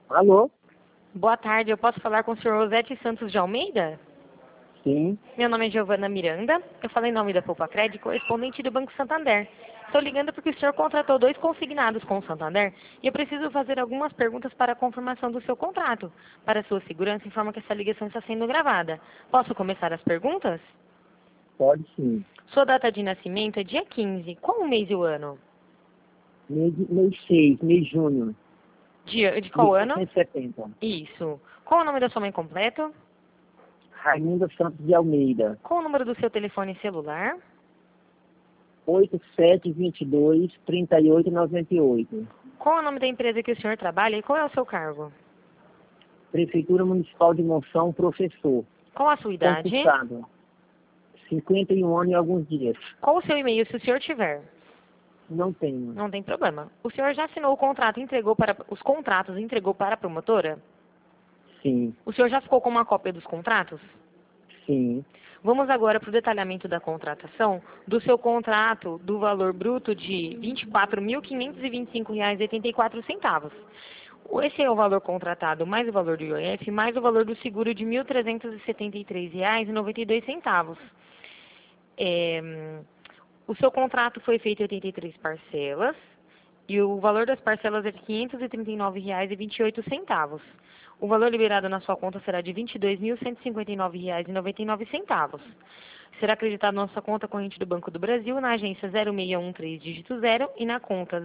Alô? Boa tarde, eu posso falar com o senhor Rosete Santos de Almeida? Sim. Meu nome é Giovana Miranda, eu falo em nome da Poupa Crédito, correspondente do Banco Santander. Estou ligando porque o senhor contratou 2 consignados com o Santander e eu preciso fazer algumas perguntas para a confirmação do seu contrato. Para sua segurança, informo que essa ligação está sendo gravada. Posso começar as perguntas? Pode sim. Sua data de nascimento é dia 15. Qual o mês e o ano? Mês 6, mês de junho, De de qual ano? 1970. Isso. Qual o nome da sua mãe completo? Raimundo Santos de Almeida. Qual o número do seu telefone celular? 8722-3898. Qual é o nome da empresa que o senhor trabalha e qual é o seu cargo? Prefeitura Municipal de Monção, professor. Qual a sua idade? Concursado. 51 anos e alguns dias. Qual o seu e-mail, se o senhor tiver? Não tenho. Não tem problema. O senhor já assinou o contrato e entregou para os contratos e entregou para a promotora? Sim. O senhor já ficou com uma cópia dos contratos? Sim. Vamos agora para o detalhamento da contratação do seu contrato do valor bruto de R$ 24.525,84. Esse é o valor contratado mais o valor do IOF, mais o valor do seguro de R$ 1.373,92. O seu contrato foi feito em 83 parcelas e o valor das parcelas é de R$ 539,28. O valor liberado na sua conta será de R$ 22.159,99. Será acreditado na sua conta corrente do Banco do Brasil, na agência 0613 dígito 0 e na conta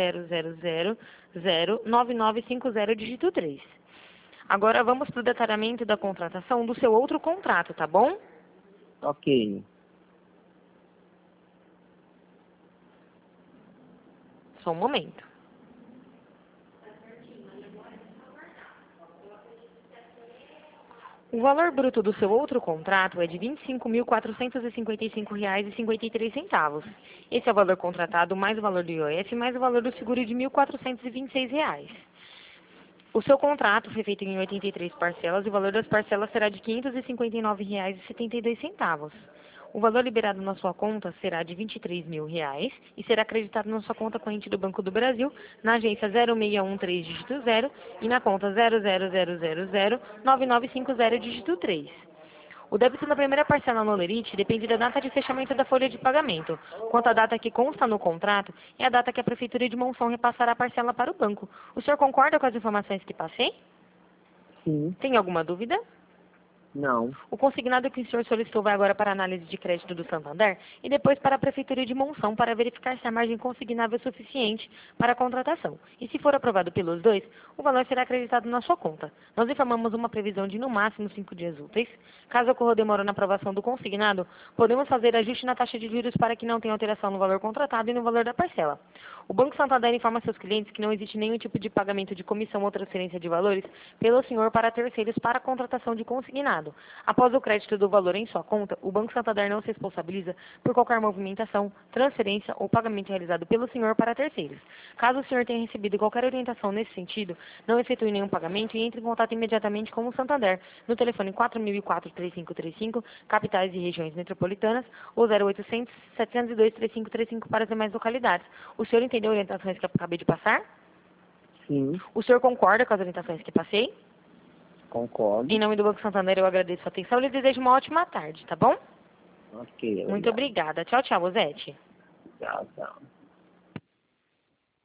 00009950 dígito 3. Agora vamos para o detalhamento da contratação do seu outro contrato, tá bom? Ok. Só um momento. O valor bruto do seu outro contrato é de R$ 25.455,53. Esse é o valor contratado mais o valor do IOF mais o valor do seguro de R$ 1.426. O seu contrato foi feito em 83 parcelas e o valor das parcelas será de R$ 559,72. O valor liberado na sua conta será de R$ 23.000 e será acreditado na sua conta corrente do Banco do Brasil, na agência 0613 dígito 0 e na conta 00009950 dígito 3. O débito na primeira parcela no Lerite depende da data de fechamento da folha de pagamento. Quanto à data que consta no contrato, é a data que a Prefeitura de Monção repassará a parcela para o banco. O senhor concorda com as informações que passei? Sim. Tem alguma dúvida? Não. O consignado que o senhor solicitou vai agora para a análise de crédito do Santander e depois para a Prefeitura de Monção para verificar se a margem consignável é suficiente para a contratação. E se for aprovado pelos dois, o valor será acreditado na sua conta. Nós informamos uma previsão de no máximo 5 dias úteis. Caso ocorra demora na aprovação do consignado, podemos fazer ajuste na taxa de juros para que não tenha alteração no valor contratado e no valor da parcela. O Banco Santander informa seus clientes que não existe nenhum tipo de pagamento de comissão ou transferência de valores pelo senhor para terceiros para a contratação de consignado. Após o crédito do valor em sua conta, o Banco Santander não se responsabiliza por qualquer movimentação, transferência ou pagamento realizado pelo senhor para terceiros. Caso o senhor tenha recebido qualquer orientação nesse sentido, não efetue nenhum pagamento e entre em contato imediatamente com o Santander no telefone 4004-3535, capitais e regiões metropolitanas, ou 0800 702 3535 para as demais localidades. O senhor entendeu as orientações que eu acabei de passar? Sim. O senhor concorda com as orientações que passei? Concordo. Em nome do Banco Santander, eu agradeço a atenção e lhe desejo uma ótima tarde, tá bom? Ok. Muito Obrigado. obrigada. Tchau, tchau, Rosete. Tchau, tchau.